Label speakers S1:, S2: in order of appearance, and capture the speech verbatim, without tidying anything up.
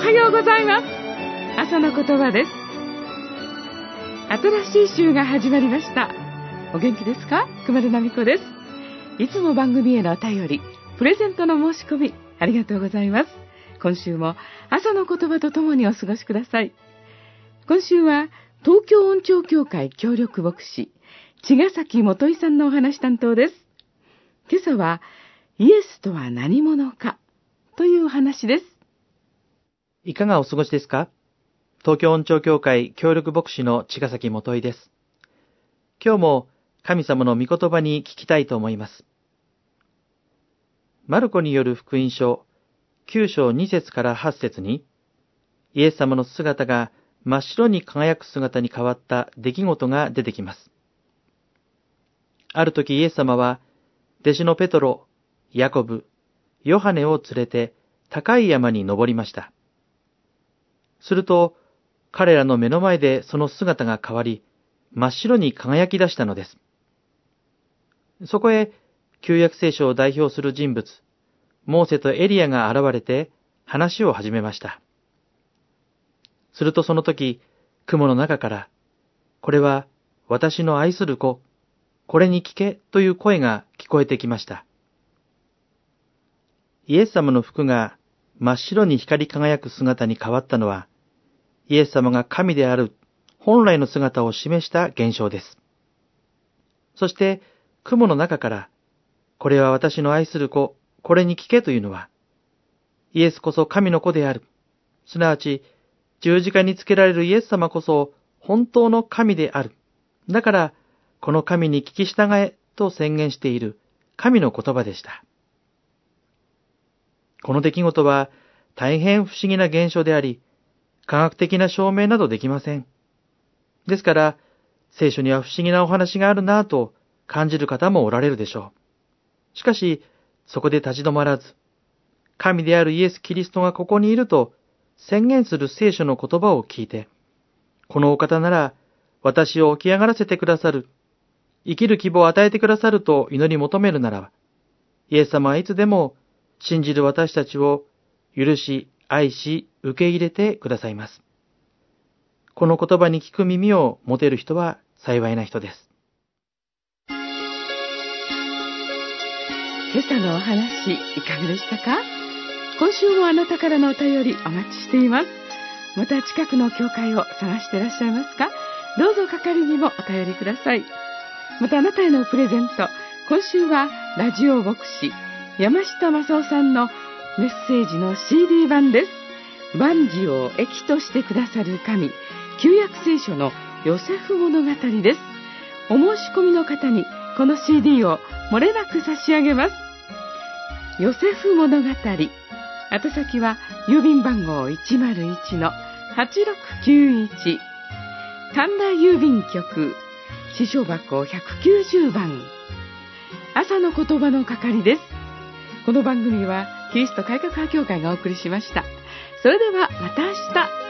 S1: はようございます。朝の言葉です。新しい週が始まりました。お元気ですか？熊田奈美子です。いつも番組へのお便り、プレゼントの申し込みありがとうございます。今週も朝の言葉とともにお過ごしください。今週は東京音聴協会協力牧師茅ヶ崎元井さんのお話担当です。今朝はイエスとは何者かというお話です。
S2: いかがお過ごしですか？東京音聴協会協力牧師の茅ヶ崎元井です。今日も神様の御言葉に聞きたいと思います。マルコによる福音書きゅう章に節からはち節に、イエス様の姿が真っ白に輝く姿に変わった出来事が出てきます。ある時イエス様は、弟子のペトロ、ヤコブ、ヨハネを連れて高い山に登りました。すると、彼らの目の前でその姿が変わり、真っ白に輝き出したのです。そこへ、旧約聖書を代表する人物、モーセとエリアが現れて話を始めました。するとその時、雲の中から、これは私の愛する子、これに聞けという声が聞こえてきました。イエス様の服が真っ白に光り輝く姿に変わったのは、イエス様が神である本来の姿を示した現象です。そして、雲の中から、これは私の愛する子、これに聞けというのは、イエスこそ神の子である。すなわち、十字架につけられるイエス様こそ本当の神である。だから、この神に聞き従えと宣言している神の言葉でした。この出来事は大変不思議な現象であり、科学的な証明などできません。ですから、聖書には不思議なお話があるなぁと感じる方もおられるでしょう。しかし、そこで立ち止まらず、神であるイエス・キリストがここにいると宣言する聖書の言葉を聞いて、このお方なら私を起き上がらせてくださる、生きる希望を与えてくださると祈り求めるならば、イエス様はいつでも信じる私たちを許し、愛し、受け入れてくださいます。この言葉に聞く耳を持てる人は幸いな人です。
S1: 今朝のお話いかがでしたか？今週もあなたからのお便りお待ちしています。また近くの教会を探していらっしゃいますか？どうぞ係にもお便りください。またあなたへのプレゼント、今週はラジオ牧師山下正夫さんのメッセージの シーディー 版です。万事を益としてくださる神、旧約聖書のヨセフ物語です。お申し込みの方にこの シーディー を漏れなく差し上げます。ヨセフ物語、宛先は郵便番号 いちまるいちのはちろくきゅういち、神田郵便局支所箱ひゃくきゅうじゅうばん、朝の言葉の係です。この番組はキリスト改革派教会がお送りしました。それではまた明日。